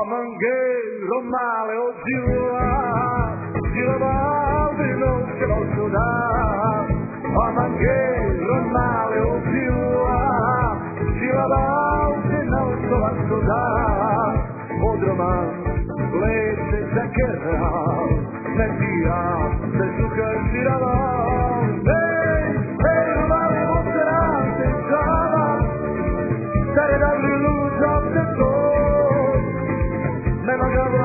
mangueiro male o Baldi non se lo so dare, a mangueiro male o Baldi non se lo so dare, odroman leče čekera, ne tija se tukaj sirava, mali mostrate čava, stare da briluča se to, nema ga